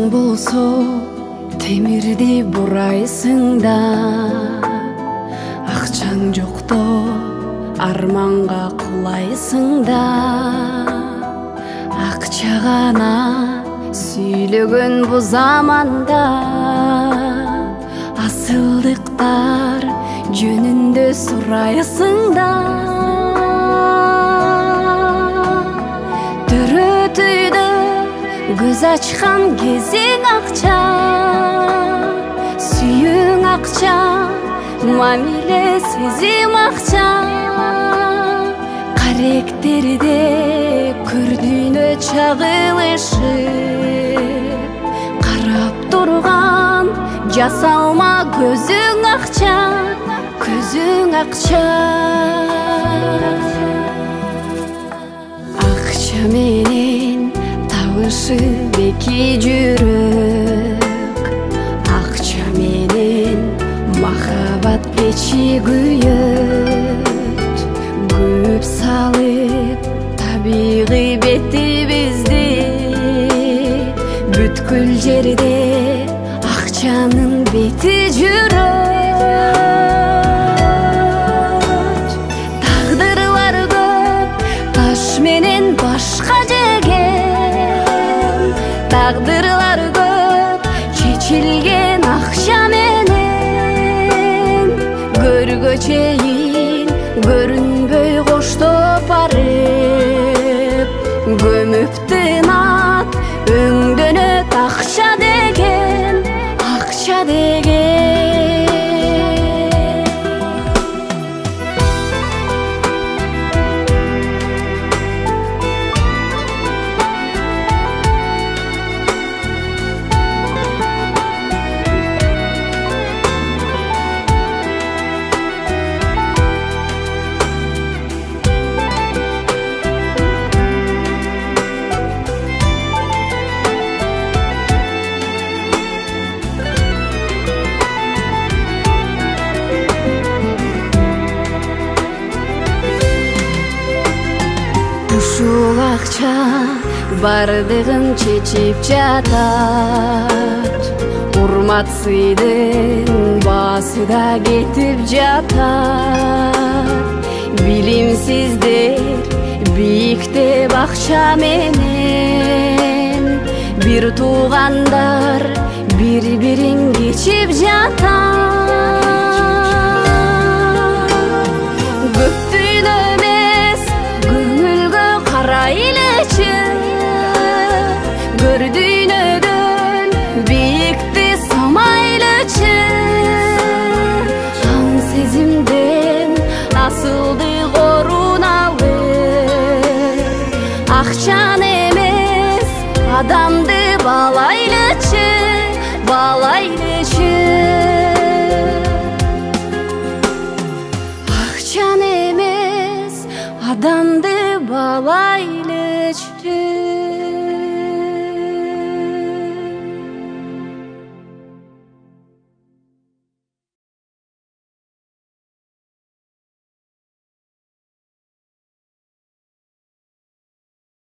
болсо темирди бурайсың да, акчаң жокто арманга кулайсың да. Акча гана сүйлөгөн бу заманда, асылдыктар жөнүндө сурайсың да. Төрөтүйдө көз ачкан кезиң акча, сүйүүң акча, мамиле сезим акча. Каректерде көрдүнө чагылышып, карап турган жасалма көзүң акча, көзүң акча. Акча менен табышып эки жүрөк, акча менен махабат печи күйөт. Көп салып табигый бетибизди, бүткүл жерде акчанын бети жүрөт. Тагдырлар көп таш менен башка жеген, тагдырлар көп чечилген акча менен. Көргө чейин көрүнбөй коштоп барып, көмүп тынат өңдөнөт акча деген, акча деген. Ушул акча бардыгын чечип жатат, урмат сыйдын баасы да кетип жатат. Билимсиздер бийиктеп акча менен, бир туугандар бири-бирин кечип жатат. Көптүн эмес көңүлгө карайлычы, көрдүйнөдөн бийикти самайлычы. Ан сезимден асылдык орун алып, акчаны эмес адамды баалайлычы, баалайлычы. Акчаны эмес адамды баалайлычы.